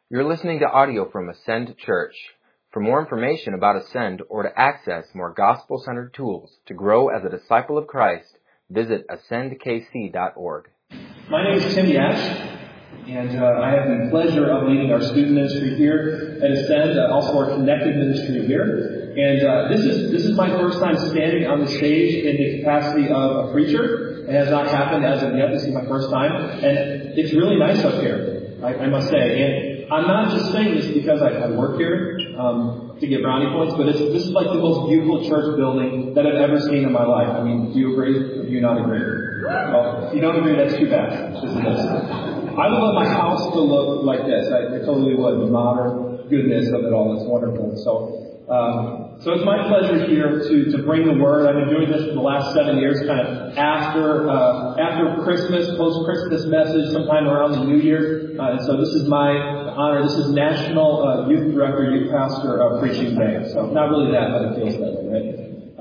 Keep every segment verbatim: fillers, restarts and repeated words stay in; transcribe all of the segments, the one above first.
You're listening to audio from Ascend Church. For more information about Ascend or to access more gospel-centered tools to grow as a disciple of Christ, visit ascend k c dot org. My name is Tim Yash, and uh, I have the pleasure of leading our student ministry here at Ascend, uh, also our connected ministry here. And uh, this is this is my first time standing on the stage in the capacity of a preacher. It has not happened as of yet. This is my first time, and it's really nice up here, I, I must say. And I'm not just saying this because I, I work here um, to get brownie points, but it's, this is like the most beautiful church building that I've ever seen in my life. I mean, do you agree or do you not agree? Well, if you don't agree, that's too bad. This is this. I would love my house to look like this. I, I totally would. The modern goodness of it all. It's wonderful. So, um, so it's my pleasure here to, to bring the word. I've been doing this for the last seven years, kind of after uh, after Christmas, post-Christmas message, sometime around the New Year. Uh, and so this is my honor. This is National uh, Youth Director, Youth Pastor uh, Preaching Day. So not really that, but it feels that way, right?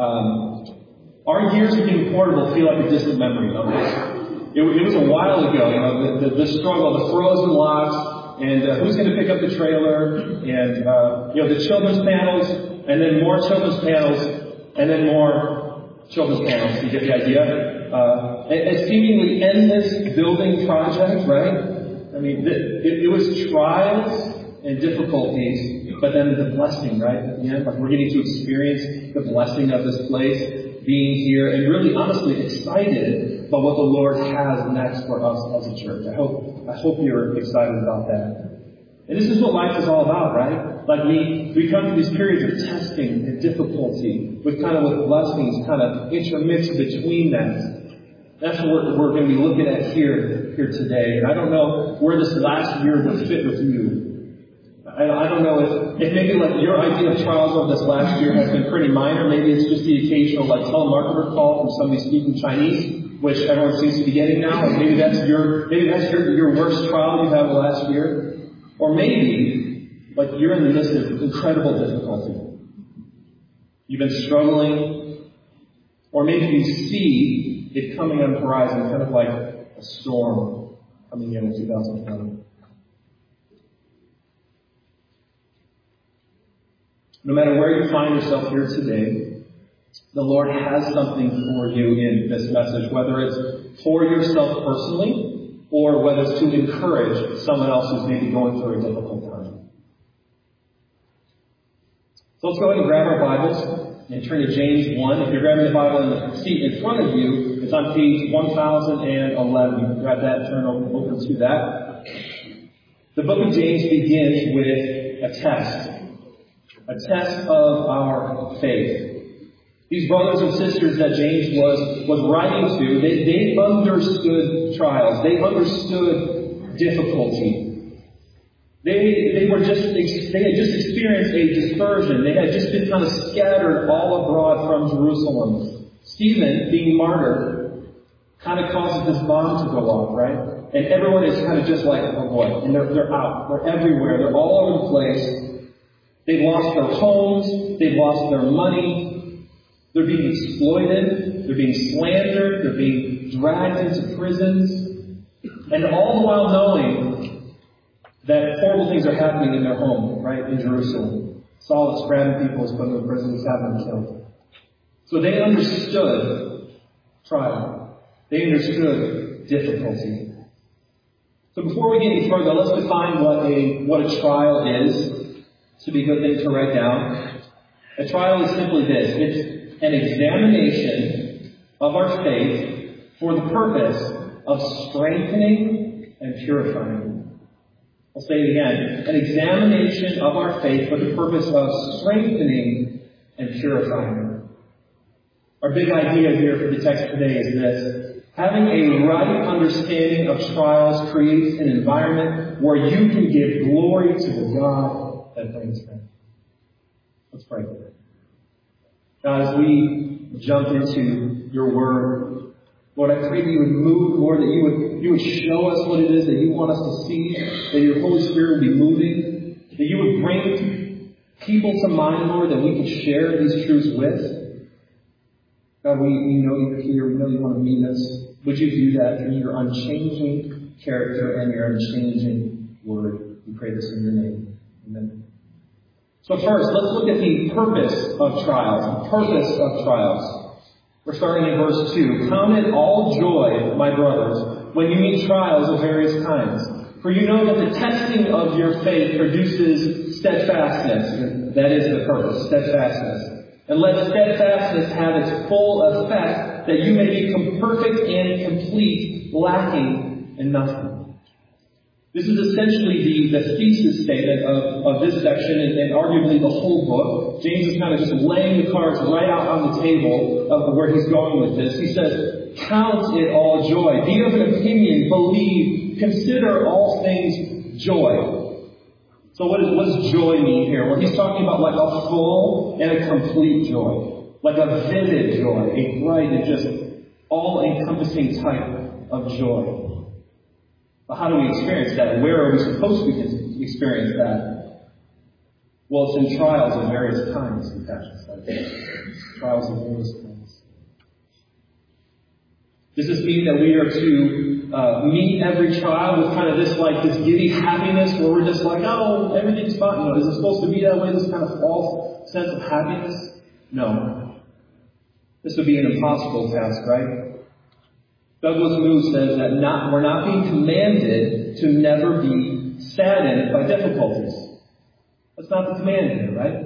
Um, our years of being portable feel like a distant memory of this. It, it was a while ago, you know, the, the, the struggle, the frozen locks, and uh, who's going to pick up the trailer, and, uh, you know, the children's panels, and then more children's panels, and then more children's panels. You get the idea? Uh, a, a seemingly endless building project, right? I mean, it, it, it was trials and difficulties, but then the blessing, right? Yeah, like we're getting to experience the blessing of this place, being here, and really, honestly, excited about what the Lord has next for us as a church. I hope, I hope you're excited about that. And this is what life is all about, right? Like we, we come to these periods of testing and difficulty, with kind of with blessings kind of intermixed between that. That's what we're, we're going to be looking at here, here today. And I don't know where this last year would fit with you. I, I don't know if, if maybe like your idea of trials of this last year has been pretty minor. Maybe it's just the occasional like telemarketer call from somebody speaking Chinese, which everyone seems to be getting now. And maybe that's your maybe that's your, your worst trial you've had the last year. Or maybe like you're in the midst of incredible difficulty. You've been struggling, or maybe you see it coming on the horizon, kind of like a storm coming in in two thousand twenty. No matter where you find yourself here today, the Lord has something for you in this message, whether it's for yourself personally or whether it's to encourage someone else who's maybe going through a difficult time. So let's go ahead and grab our Bibles and turn to James one. If you're grabbing the Bible in the seat in front of you, it's on page one thousand eleven. You can grab that and turn over to that. The book of James begins with a test. A test of our faith. These brothers and sisters that James was, was writing to, they, they understood trials. They understood difficulty. They, they were just, they had just experienced a dispersion. They had just been kind of scattered all abroad from Jerusalem. Stephen, being martyred, kind of causes this bomb to go off, right? And everyone is kind of just like, oh boy, and they're, they're out. They're everywhere. They're all over the place. They've lost their homes. They've lost their money. They're being exploited. They're being slandered. They're being dragged into prisons. And all the while knowing that horrible things are happening in their home, right, in Jerusalem. Saul is grabbing people, is putting them in prison, he's having them killed. So they understood trial. They understood difficulty. So before we get any further, let's define what a what a trial is. This would be a good thing to write down. A trial is simply this. It's an examination of our faith for the purpose of strengthening and purifying. I'll say it again. An examination of our faith for the purpose of strengthening and purifying. Our big idea here for the text today is this. Having a right understanding of trials creates an environment where you can give glory to the God that brings them. Let's pray. God, as we jump into your word, Lord, I pray that you would move, Lord, that you would you would show us what it is that you want us to see, that your Holy Spirit would be moving, that you would bring people to mind, Lord, that we can share these truths with. God, we, we know you're here. We know you want to meet us. Would you do that through your unchanging character and your unchanging word? We pray this in your name. Amen. So first, let's look at the purpose of trials. The purpose of trials. We're starting in verse two. Count it all joy, my brothers, when you meet trials of various kinds. For you know that the testing of your faith produces steadfastness. That is the purpose, steadfastness. And let steadfastness have its full effect, that you may become perfect and complete, lacking in nothing. This is essentially the, the thesis statement of, of this section and, and arguably the whole book. James is kind of just laying the cards right out on the table of where he's going with this. He says, count it all joy. Be of an opinion, believe, consider all things joy. So what, is, what does joy mean here? Well, he's talking about like a full and a complete joy. Like a vivid joy. A bright and just all-encompassing type of joy. But how do we experience that? Where are we supposed to experience that? Well, it's in trials of various kinds, the passage says. Trials of various kinds. Does this mean that we are to uh, meet every trial with kind of this like this giddy happiness where we're just like, oh, everything's fine? You know, is it supposed to be that way? This kind of false sense of happiness? No. This would be an impossible task, right? Douglas Moo says that not, we're not being commanded to never be saddened by difficulties. That's not the command here, right?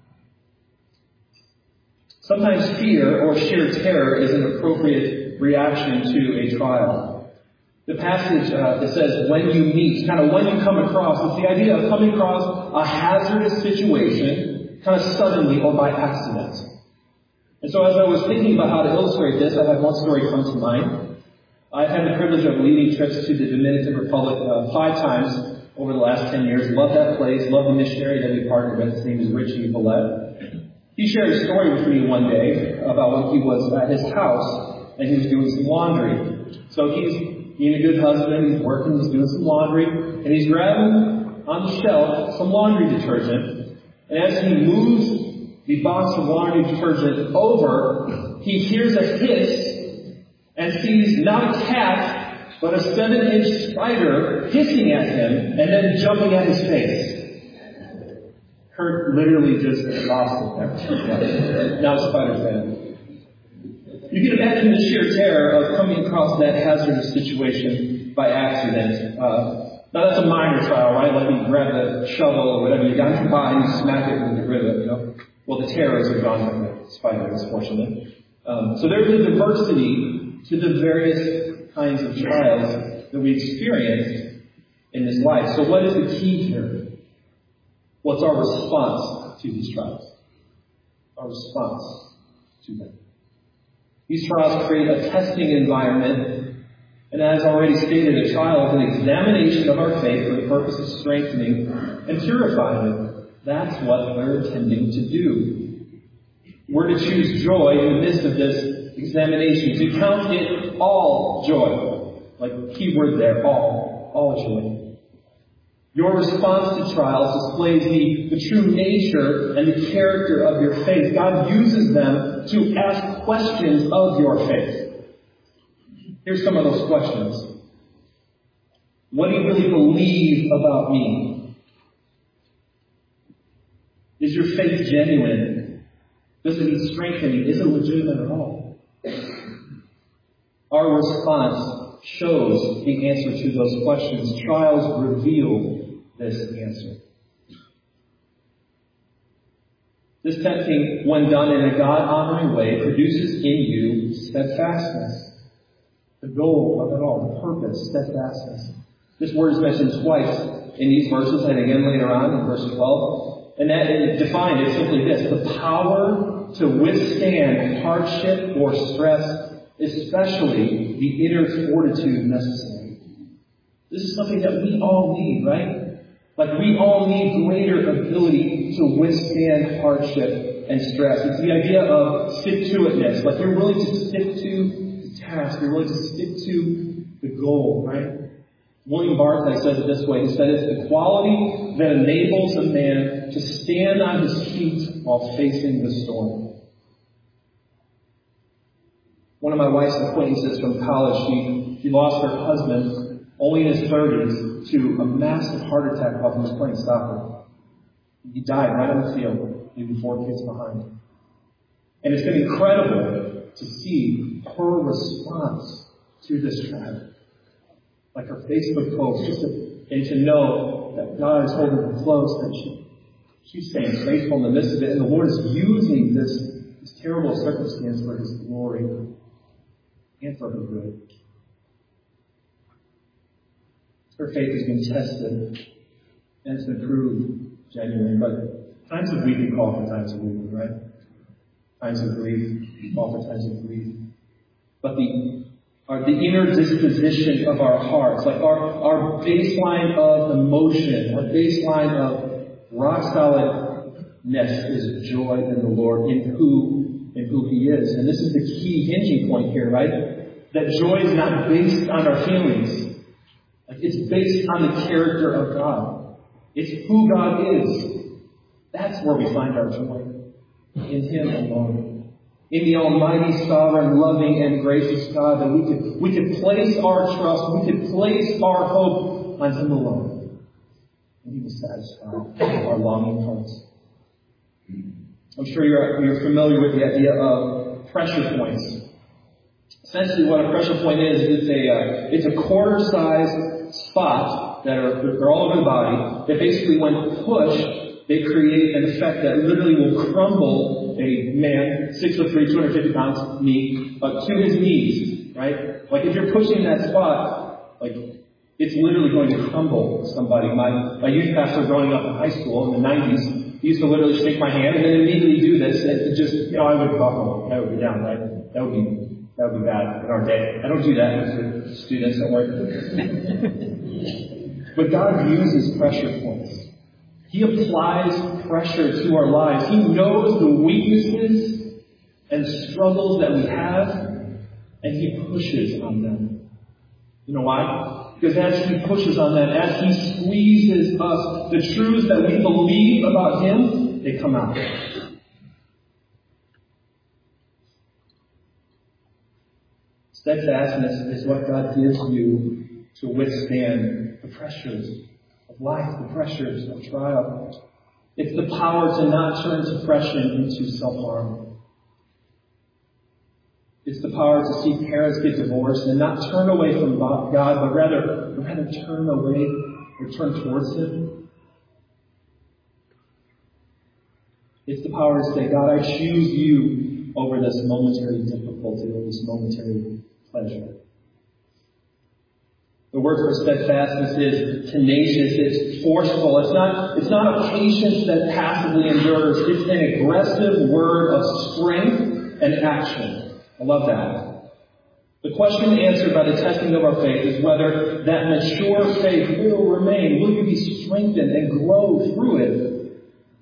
Sometimes fear or sheer terror is an appropriate reaction to a trial. The passage uh, that says, when you meet, kind of when you come across, it's the idea of coming across a hazardous situation kind of suddenly or by accident. And so as I was thinking about how to illustrate this, I had one story come to mind. I've had the privilege of leading trips to the Dominican Republic uh, five times over the last ten years. Love that place. Love the missionary that we partnered with. His name is Richie Villette. He shared a story with me one day about when he was at his house and he was doing some laundry. So he's being a good husband. He's working. He's doing some laundry. And he's grabbing on the shelf some laundry detergent. And as he moves the box of laundry detergent over, he hears a hiss and sees not a cat, but a seven-inch spider hissing at him and then jumping at his face. Kurt literally just lost it there. Not a spider fan. You can imagine the sheer terror of coming across that hazardous situation by accident. Uh, now that's a minor trial, right? Like you grab the shovel or whatever you got to buy and you smack it and get rid of it, you know? Well, the terrors are gone from the spider, unfortunately. Um, so there's a diversity to the various kinds of trials that we experience in this life. So what is the key here? What's our response to these trials? Our response to them. These trials create a testing environment, and as already stated, a trial is an examination of our faith for the purpose of strengthening and purifying it. That's what we're intending to do. We're to choose joy in the midst of this examination, to count it all joy. Like key word there, all. All joy. Your response to trials displays the, the true nature and the character of your faith. God uses them to ask questions of your faith. Here's some of those questions. What do you really believe about me? Is your faith genuine? Does it need strengthening? Is it legitimate at all? Our response shows the answer to those questions. Trials reveal this answer. This testing, when done in a God-honoring way, produces in you steadfastness. The goal of it all, the purpose, steadfastness. This word is mentioned twice in these verses and again later on in verse twelve. And that is defined as simply this: the power to withstand hardship or stress, especially the inner fortitude necessary. This is something that we all need, right? Like we all need greater ability to withstand hardship and stress. It's the idea of stick-to-itness. Like you're willing to stick to the task. You're willing to stick to the goal, right? William Barclay says it this way. He said it's the quality that enables a man to stand on his feet while facing the storm. One of my wife's acquaintances from college, she, she lost her husband only in his thirties to a massive heart attack while he was playing soccer. He died right on the field, leaving four kids behind. And it's been incredible to see her response to this tragedy. Like her Facebook post, just to, and to know that God is holding her close, that she, she's staying faithful in the midst of it, and the Lord is using this, this terrible circumstance for His glory and for her good. Her faith has been tested, and it's been proved genuine, but times of weeping call for times of weeping, right? Times of grief call for times of grief. But the Our, the inner disposition of our hearts, like our, our baseline of emotion, our baseline of rock solidness is joy in the Lord, in who, in who He is. And this is the key hinging point here, right? That joy is not based on our feelings. Like it's based on the character of God. It's who God is. That's where we find our joy. In Him alone. In the almighty, sovereign, loving, and gracious God, that we could, we could place our trust, we could place our hope on Him alone. And He will satisfy our longing hearts. I'm sure you're, you're familiar with the idea of pressure points. Essentially what a pressure point is, it's a, uh, it's a quarter-sized spot that are they're all over the body, that basically when pushed, they create an effect that literally will crumble a man, six foot three, two hundred fifty pounds, knee, uh, to his knees, right? Like if you're pushing that spot, like it's literally going to crumble somebody. My, my youth pastor growing up in high school in the nineties, he used to literally shake my hand and then immediately do this, and it just, you know, I would buckle. I would be down, right? That would be, that would be bad in our day. I don't do that with the students that work. But God uses pressure points. He applies pressure to our lives. He knows the weaknesses and struggles that we have, and He pushes on them. You know why? Because as He pushes on them, as He squeezes us, the truths that we believe about Him, they come out. Steadfastness is what God gives you to withstand the pressures of life, the pressures of trial. It's the power to not turn depression into self-harm. It's the power to see parents get divorced and not turn away from God, but rather, rather turn away or turn towards Him. It's the power to say, God, I choose You over this momentary difficulty, over this momentary pleasure. The word for steadfastness is tenacious, it's forceful. It's not, it's not a patience that passively endures. It's an aggressive word of strength and action. I love that. The question answered by the testing of our faith is whether that mature faith will remain. Will you be strengthened and grow through it?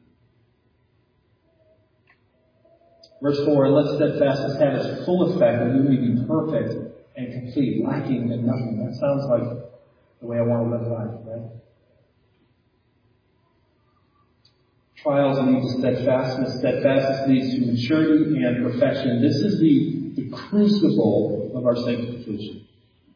Verse four, and let steadfastness have its full effect, and you may be perfect and complete, lacking in nothing. That sounds like the way I want to live life, right? Trials lead to steadfastness. Steadfastness leads to maturity and perfection. This is the, the crucible of our sanctification.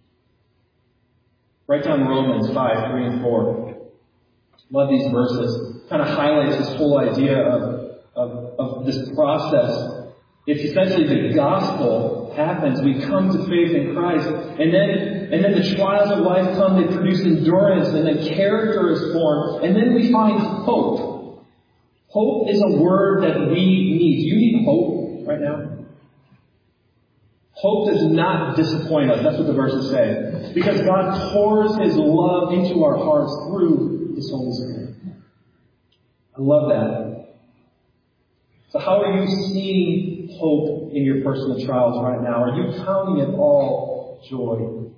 Write down Romans five, three and four. Love these verses. Kind of highlights this whole idea of, of, of this process. It's essentially the gospel happens. We come to faith in Christ. And then, and then the trials of life come. They produce endurance. And then character is formed. And then we find hope. Hope is a word that we need. Do you need hope right now? Hope does not disappoint us. That's what the verses say. Because God pours His love into our hearts through His Holy Spirit. I love that. So how are you seeing hope in your personal trials right now? Are you counting it all joy?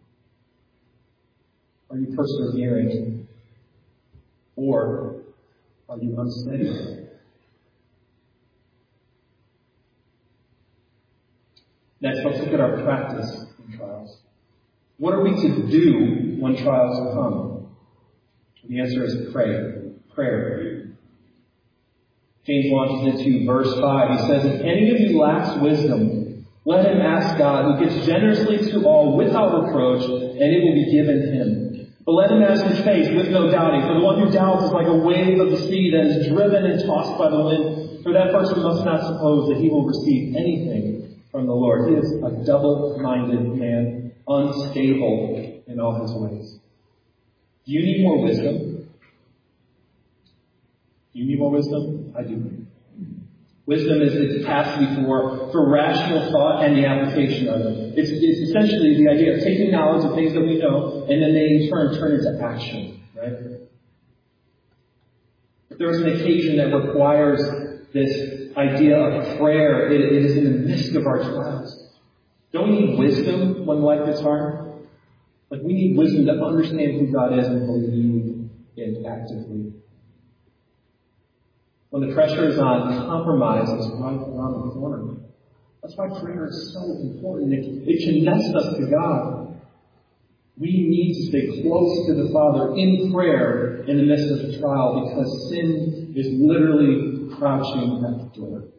Are you persevering? Or are you unsteady? Next, let's look at our practice in trials. What are we to do when trials come? The answer is pray. Prayer. James launches into verse five. He says, if any of you lacks wisdom, let him ask God, who gives generously to all without reproach, and it will be given him. But let him ask in faith with no doubting. For the one who doubts is like a wave of the sea that is driven and tossed by the wind. For that person must not suppose that he will receive anything from the Lord. He is a double-minded man, unstable in all his ways. Do you need more wisdom? Do you need more wisdom? I do. Wisdom is the capacity for, for rational thought and the application of it. It's, it's essentially the idea of taking knowledge of things that we know and then they in turn turn into action, right? If there's an occasion that requires this idea of prayer, it, it is in the midst of our trials. Don't we need wisdom when life is hard? Like we need wisdom to understand who God is and believe it actively. When the pressure is on, compromise is right around the corner. That's why prayer is so important. It, it connects us to God. We need to stay close to the Father in prayer in the midst of the trial because sin is literally crouching at the door.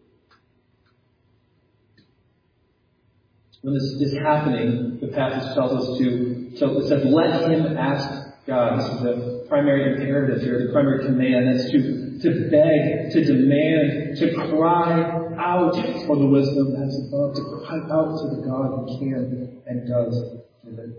When this is happening, the passage tells us to, so it says, let him ask God. This is the primary imperative here, the primary command. That's to to beg, to demand, to cry out for the wisdom that's above, to cry out to the God who can and does give it.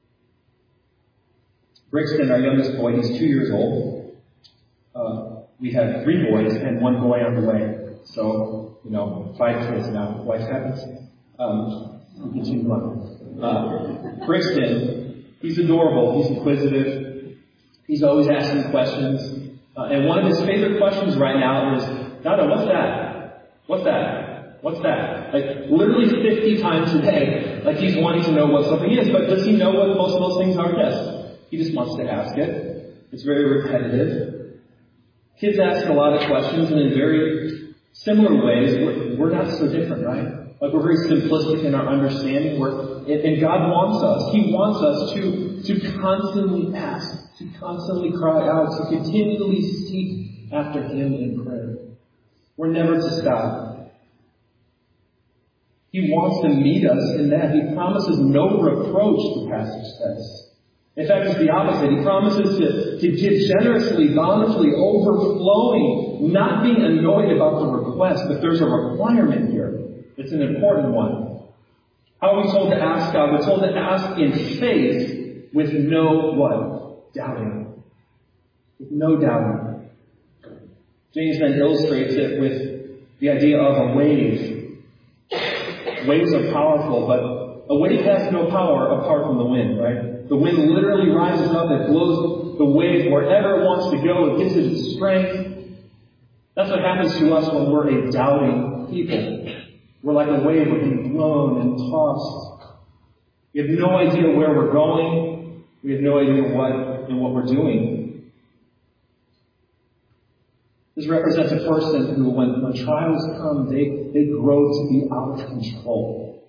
Brixton, our youngest boy, he's two years old. Uh, we have three boys and one boy on the way. So, you know, five kids now. Life happens. Um, we continue on. Uh, Brixton, he's adorable. He's inquisitive. He's always asking questions. Uh, and one of his favorite questions right now is, Dada, what's that? What's that? What's that? Like, literally fifty times a day. Like, he's wanting to know what something is. But does he know what most of those things are? Yes. He just wants to ask it. It's very repetitive. Kids ask a lot of questions, and in very similar ways, we're, we're not so different, right? Like, we're very simplistic in our understanding. We're, and God wants us. He wants us to, to constantly ask. To constantly cry out, to continually seek after Him in prayer. We're never to stop. He wants to meet us in that. He promises no reproach, the passage says. In fact, it's the opposite. He promises to, to give generously, bountifully, overflowing, not being annoyed about the request, but there's a requirement here. It's an important one. How are we told to ask God? We're told to ask in faith with no what? Doubting. With no doubting. James then illustrates it with the idea of a wave. Waves are powerful, but a wave has no power apart from the wind, right? The wind literally rises up, it blows the wave wherever it wants to go, it gives it its strength. That's what happens to us when we're a doubting people. We're like a wave, we're being blown and tossed. We have no idea where we're going. We have no idea what and what we're doing. This represents a person who, when, when trials come, they, they grow to be out of control.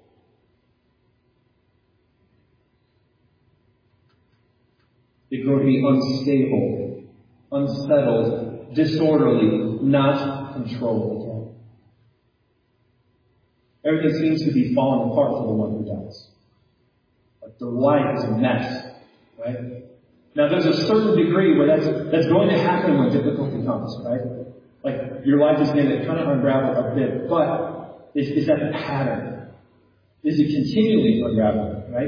They grow to be unstable, unsettled, disorderly, not controlled. Everything seems to be falling apart for the one who doubts. Like their life is a mess, right? Now, there's a certain degree where that's, that's going to happen when difficulty comes, right? Like, your life is going to kind of unravel a bit, but is, is that the pattern? Is it continually unraveling, right?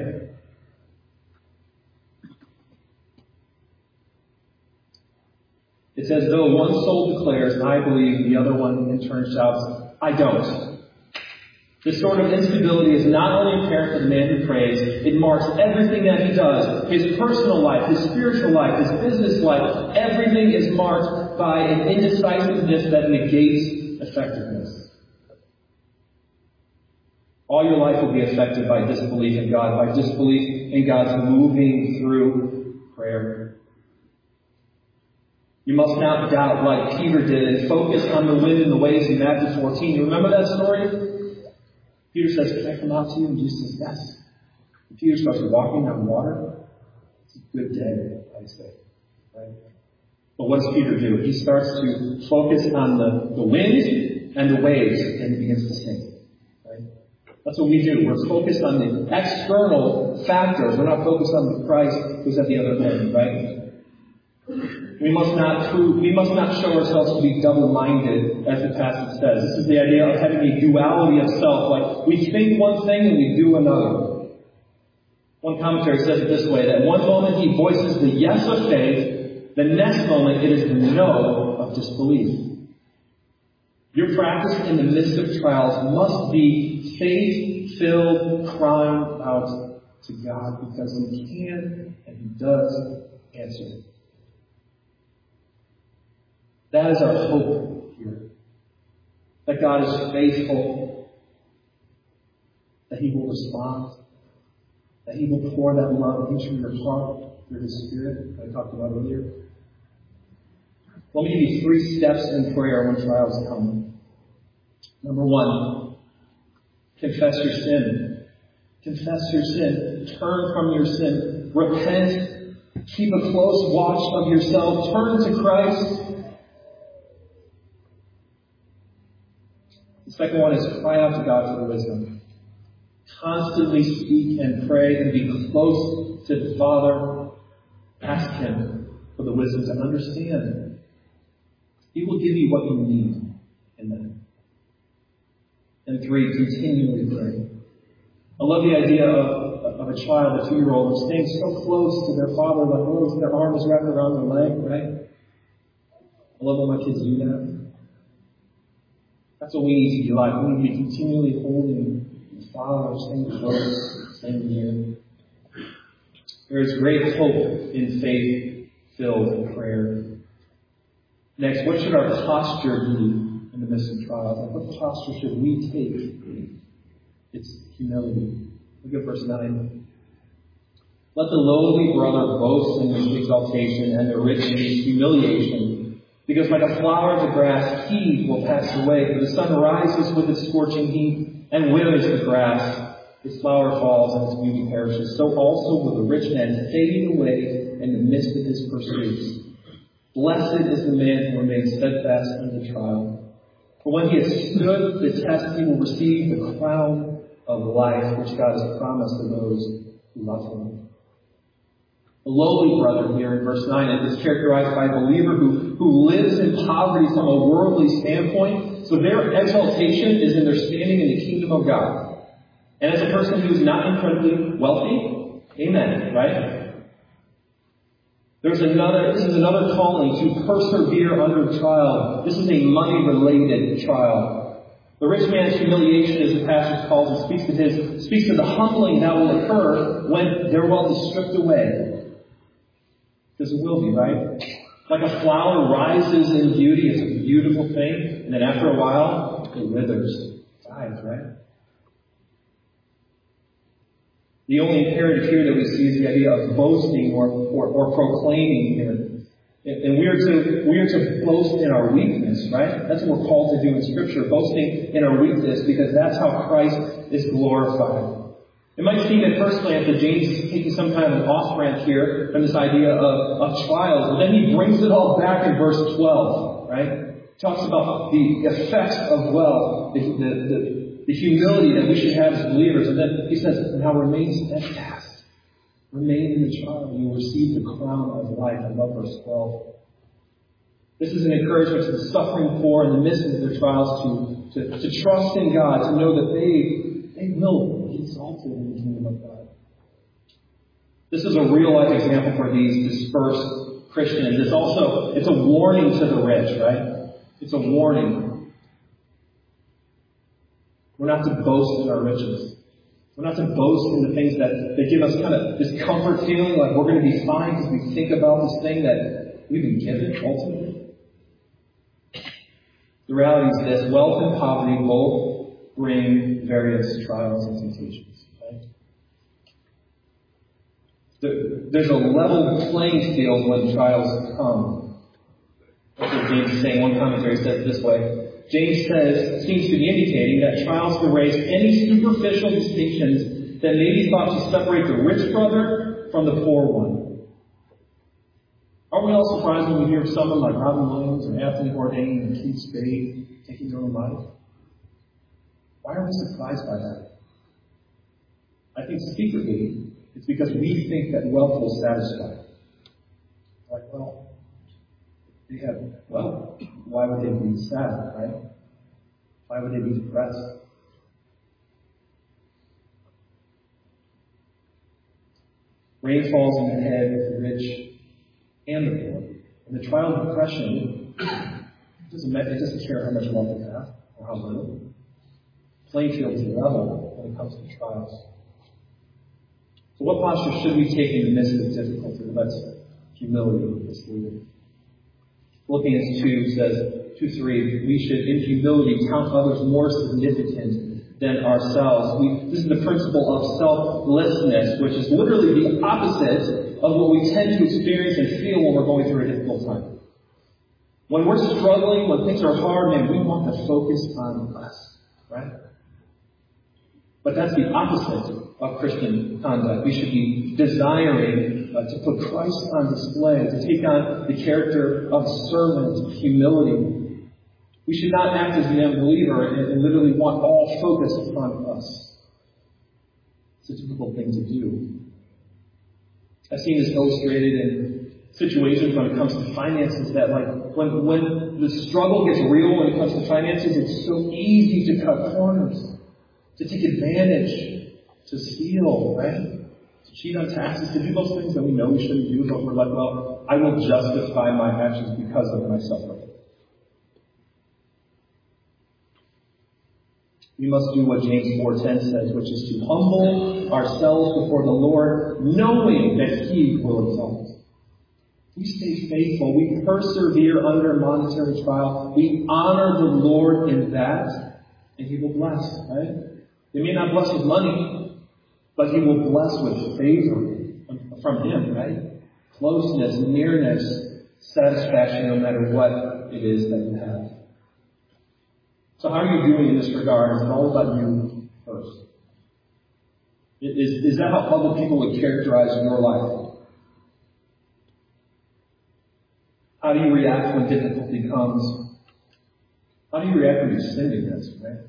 It's as though one soul declares, I believe, the other one in turn shouts, I don't. This sort of instability is not only apparent for the man who prays, it marks everything that he does. His personal life, his spiritual life, his business life, everything is marked by an indecisiveness that negates effectiveness. All your life will be affected by disbelief in God, by disbelief in God's moving through prayer. You must not doubt like Peter did and focus on the wind and the waves in Matthew fourteen. You remember that story? Peter says, can I come out to you? And Jesus says, yes. And Peter starts walking on water. It's a good day, I say. Right? But what does Peter do? He starts to focus on the, the wind and the waves, and he begins to sink. Right? That's what we do. We're focused on the external factors. We're not focused on the Christ who's at the other end, right? We must not prove, we must not show ourselves to be double-minded, as the passage says. This is the idea of having a duality of self. Like, we think one thing and we do another. One commentary says it this way, that one moment he voices the yes of faith, the next moment it is the no of disbelief. Your practice in the midst of trials must be faith-filled crying out to God, because He can and He does answer. That is our hope here. That God is faithful, that He will respond, that He will pour that love into your heart through His Spirit that I talked about earlier. Let me give you three steps in prayer when trials come. Number one, confess your sin. Confess your sin. Turn from your sin. Repent. Keep a close watch of yourself. Turn to Christ. The second one is cry out to God for the wisdom. Constantly speak and pray and be close to the Father. Ask Him for the wisdom to understand. He will give you what you need in that. And three, continually pray. I love the idea of, of a child, a two-year-old, who's staying so close to their father, like, oh, their arm is wrapped around their leg, right? I love when my kids do that. That's what we need to be like. We need to be continually holding the Father, staying close, staying near. There is great hope in faith-filled prayer. Next, what should our posture be in the midst of trials? Like, what posture should we take? It's humility. Look at verse nine. Let the lowly brother boast in his exaltation, and the rich in his humiliation. Because like a flower of the grass, he will pass away. For the sun rises with its scorching heat, and withers the grass. Its flower falls, and its beauty perishes. So also will the rich man fade away in the midst of his pursuits. Blessed is the man who remains steadfast under trial. For when he has stood the test, he will receive the crown of life, which God has promised to those who love Him. The lowly brother here in verse nine is characterized by a believer who, who lives in poverty from a worldly standpoint. So their exaltation is in their standing in the kingdom of God. And as a person who is not incredibly wealthy, amen, right? There's another, this is another calling to persevere under trial. This is a money-related trial. The rich man's humiliation, as the passage calls it, speaks to his, speaks to the humbling that will occur when their wealth is stripped away. Because it will be, right? Like a flower rises in beauty, it's a beautiful thing, and then after a while, it withers, dies, right? The only imperative here that we see is the idea of boasting or, or, or proclaiming here. And we are to we are to boast in our weakness, right? That's what we're called to do in Scripture, boasting in our weakness, because that's how Christ is glorified. It might seem at first glance that James is taking some kind of an off-ramp here from this idea of, of trials, but then he brings it all back in verse twelve, right? He talks about the effects of wealth, the, the, the The humility that we should have as believers. And then he says, now remain steadfast. Remain in the trial. You will receive the crown of life. I love verse twelve. This is an encouragement to the suffering poor in the midst of their trials to, to, to trust in God, to know that they, they will be exalted in the kingdom of God. This is a real-life example for these dispersed Christians. It's also, it's a warning to the rich, right? It's a warning. We're not to boast in our riches. We're not to boast in the things that, that give us kind of this comfort feeling like we're going to be fine because we think about this thing that we've been given ultimately. The reality is this: wealth and poverty both bring various trials and temptations. Right? There's a level playing field when trials come. That's what James is saying. One commentary says it this way. James says, seems to be indicating that trials erase any superficial distinctions that may be thought to separate the rich brother from the poor one. Aren't we all surprised when we hear of someone like Robin Williams or Anthony Bourdain or Keith Spade taking their own life? Why are we surprised by that? I think secretly, it's because we think that wealth will satisfy. Like, well, they have wealth. Why would they be sad, right? Why would they be depressed? Rain falls on the head of the rich and the poor. And the trial of depression, it doesn't, matter, it doesn't care how much wealth you have or how little. Playing field is level when it comes to trials. So what posture should we take in the midst of difficulty? Let's humility this leader. Philippians two says, two three, we should in humility count others more significant than ourselves. We, this is the principle of selflessness, which is literally the opposite of what we tend to experience and feel when we're going through a difficult time. When we're struggling, when things are hard, man, we want to focus on us, right? But that's the opposite of Christian conduct. We should be desiring uh, to put Christ on display, to take on the character of servant, of humility. We should not act as the unbeliever and, and literally want all focus upon us. It's a difficult thing to do. I've seen this illustrated in situations when it comes to finances that, like, when, when the struggle gets real when it comes to finances, it's so easy to cut corners, to take advantage, to steal, right? To cheat on taxes, to do those things that we know we shouldn't do, but we're like, well, I will justify my actions because of my suffering. We must do what James four ten says, which is to humble ourselves before the Lord, knowing that He will exalt. We stay faithful. We persevere under monetary trial. We honor the Lord in that, and He will bless, right? He may not bless with money, but He will bless with favor from Him, right? Closeness, nearness, satisfaction, no matter what it is that you have. So how are you doing in this regard? It's all about you first. Is, is that how other people would characterize your life? How do you react when difficulty comes? How do you react when you sin against, right?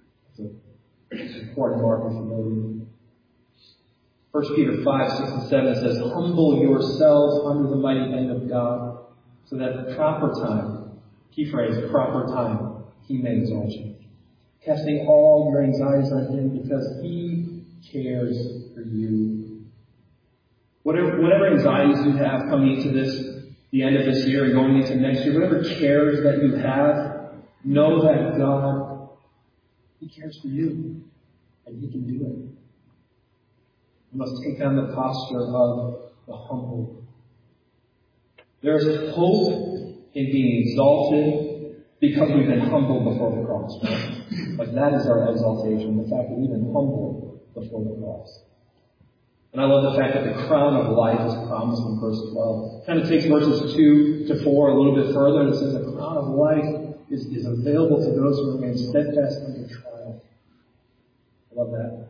It's an important mark of humility. First Peter five, six, and seven says, humble yourselves under the mighty hand of God, so that at the proper time, key phrase, proper time, He may exalt you. Casting all your anxieties on Him because He cares for you. Whatever, whatever anxieties you have coming into this, the end of this year and going into next year, whatever cares that you have, know that God, He cares for you. And He can do it. You must take on the posture of the humble. There is hope in being exalted because we've been humble before the cross. Right? Like that is our exaltation, the fact that we've been humble before the cross. And I love the fact that the crown of life is promised in verse twelve. It kind of takes verses two to four a little bit further, and it says the crown of life is, is available to those who remain steadfast under trial. I love that.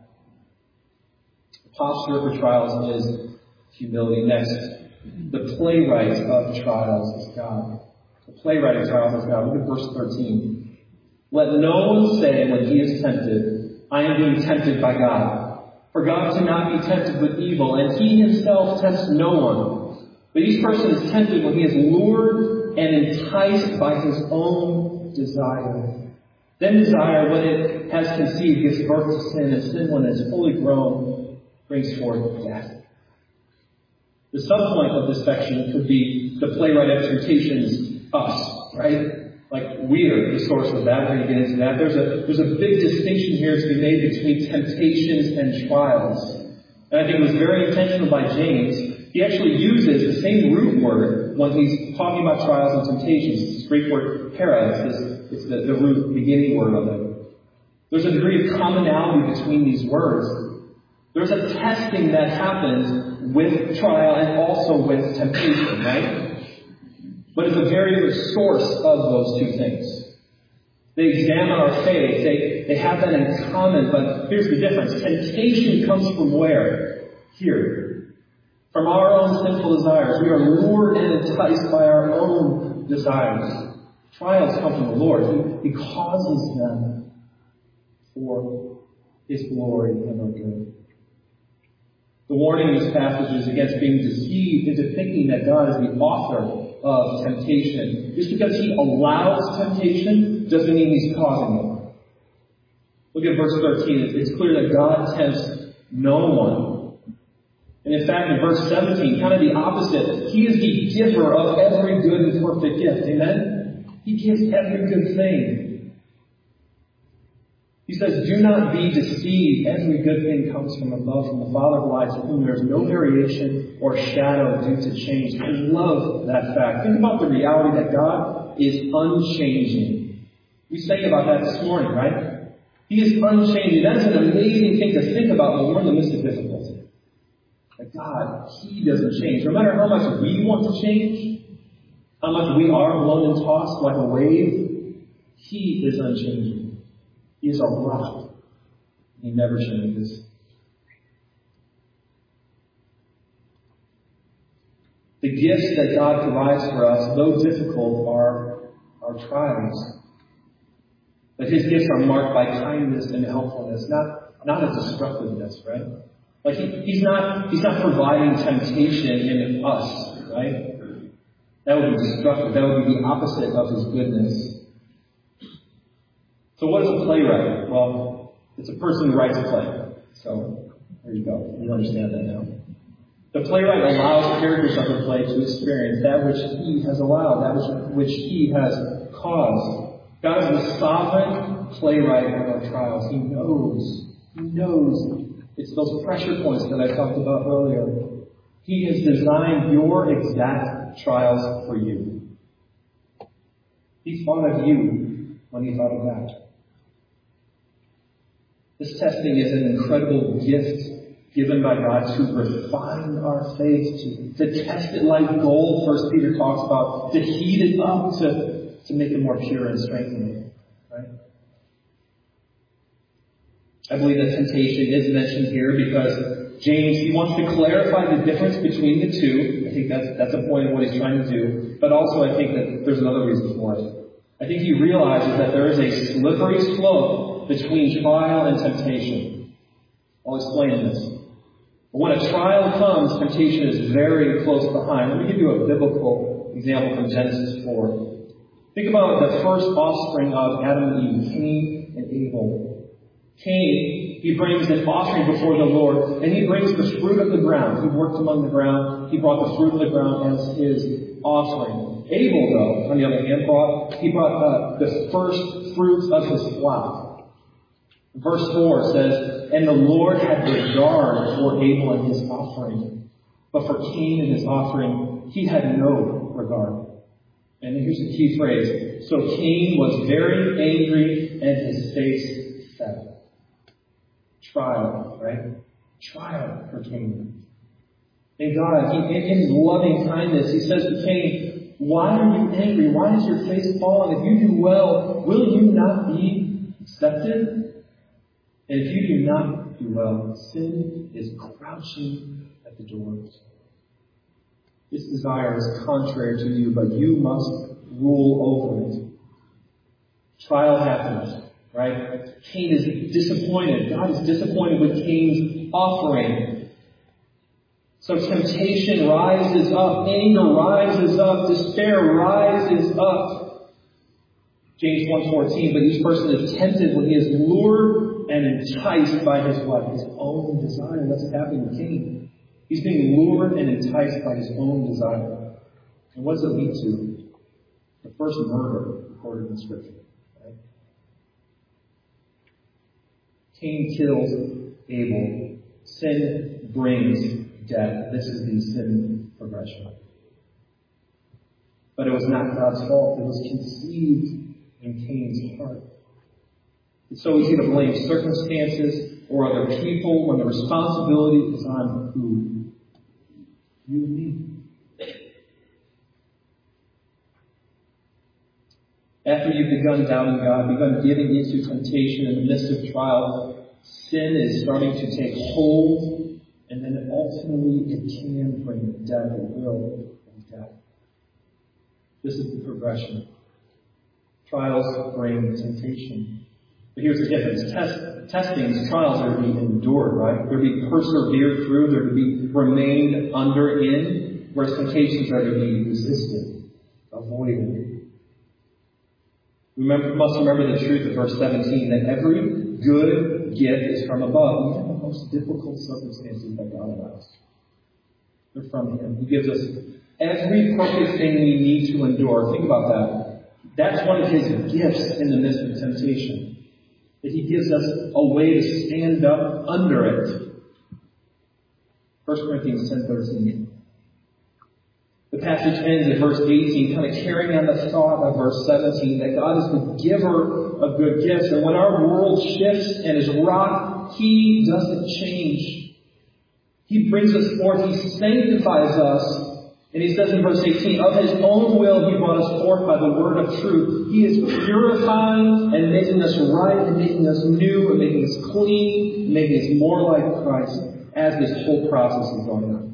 The posture for trials is humility. Next, the playwright of trials is God. The playwright of trials is God. Look at verse thirteen. Let no one say when he is tempted, I am being tempted by God. For God cannot be tempted with evil, and He Himself tempts no one. But each person is tempted when he is lured and enticed by his own desire. Then desire, when it has conceived, gives birth to sin, and sin, when it is fully grown, brings forth death. The subpoint of this section could be the playwright of temptations, us, right? Like we're the source of that. We're going to get into that. There's a there's a big distinction here to be made between temptations and trials. And I think it was very intentional by James. He actually uses the same root word when he's talking about trials and temptations. It's this Greek word para. It's, this, it's the, the root beginning word of it. There's a degree of commonality between these words. There's a testing that happens with trial and also with temptation, right? But it's a very good source of those two things. They examine our faith. They, they have that in common, but here's the difference. Temptation comes from where? Here. From our own sinful desires. We are lured and enticed by our own desires. Trials come from the Lord. He, he causes them for His glory and our good. The warning in this passage is against being deceived into thinking that God is the author of temptation. Just because He allows temptation doesn't mean He's causing it. Look at verse thirteen. It's clear that God tempts no one. And in fact, in verse seventeen, kind of the opposite. He is the giver of every good and perfect gift. Amen? He gives every good thing. He says, do not be deceived. Every good thing comes from above, from the Father of lights, in whom there is no variation or shadow due to change. I love that fact. Think about the reality that God is unchanging. We sang about that this morning, right? He is unchanging. That is an amazing thing to think about when we're in the midst of difficulty. That God, He doesn't change. No matter how much we want to change, how much we are blown and tossed like a wave, He is unchanging. He is a rock. He never changes. The gifts that God provides for us, though difficult, are our trials. But His gifts are marked by kindness and helpfulness, not, not a destructiveness, right? Like he, he's not he's not providing temptation in us, right? That would be destructive. That would be the opposite of His goodness. So what is a playwright? Well, it's a person who writes a play. So, there you go. You understand that now. The playwright allows characters of the play to experience that which he has allowed, that which, which he has caused. God is the sovereign playwright of our trials. He knows. He knows. It's those pressure points that I talked about earlier. He has designed your exact trials for you. He thought of you when He thought of that. This testing is an incredible gift given by God to refine our faith, to, to test it like gold, First Peter talks about, to heat it up, to, to make it more pure and strengthen it. Right? I believe that temptation is mentioned here because James, he wants to clarify the difference between the two. I think that's, that's a point of what he's trying to do. But also I think that there's another reason for it. I think he realizes that there is a slippery slope between trial and temptation. I'll explain this. When a trial comes, temptation is very close behind. Let me give you a biblical example from Genesis four. Think about the first offspring of Adam and Eve, Cain and Abel. Cain, he brings an offering before the Lord, and he brings the fruit of the ground. He worked among the ground. He brought the fruit of the ground as his offering. Abel, though, on the other hand, brought, he brought uh, the first fruits of his flock. Verse four says, and the Lord had regard for Abel and his offering, but for Cain and his offering, He had no regard. And here's the key phrase. So Cain was very angry and his face fell. Trial, right? Trial for Cain. And God, he, in His loving kindness, He says to Cain, why are you angry? Why is your face fallen? If you do well, will you not be accepted? And if you do not do well, sin is crouching at the doors. This desire is contrary to you, but you must rule over it. Trial happens, right? Cain is disappointed. God is disappointed with Cain's offering. So temptation rises up, anger rises up, despair rises up. James one fourteen, but each person is tempted when he is lured and enticed by his what? His own desire. That's what happened with Cain. He's being lured and enticed by his own desire. And what does it lead to? The first murder recorded in Scripture. Right? Cain kills Abel. Sin brings death. This is the sin progression. But it was not God's fault. It was conceived in Cain's heart. It's so easy to blame circumstances or other people when the responsibility is on who? You and me. After you've begun doubting God, begun giving into temptation in the midst of trial, sin is starting to take hold, and then ultimately it can bring death. It will bring death. This is the progression. Trials bring temptation. But here's the difference. Test, testings, trials are to be endured, right? They're to be persevered through. They're to be remained under in, whereas temptations are to be resisted, avoided. Remember, must remember the truth of verse seventeen, that every good gift is from above, even the most difficult circumstances that God allows. They're from Him. He gives us every perfect thing we need to endure. Think about that. That's one of His gifts in the midst of temptation. That He gives us a way to stand up under it. First Corinthians ten thirteen. The passage ends at verse eighteen, kind of carrying on the thought of verse seventeen, that God is the giver of good gifts. And when our world shifts and is rocked, He doesn't change. He brings us forth. He sanctifies us. And He says in verse eighteen, of His own will He brought us forth by the word of truth. He is purifying and making us right and making us new and making us clean and making us more like Christ as this whole process is going on.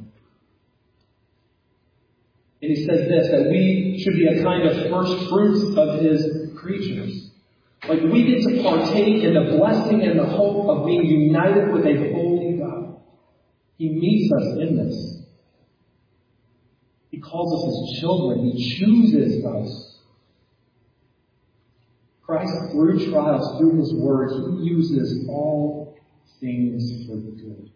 And He says this, that we should be a kind of first fruits of His creatures. Like we get to partake in the blessing and the hope of being united with a holy God. He meets us in this. He calls us His children. He chooses us. Christ, through trials, through His word, He uses all things for the good.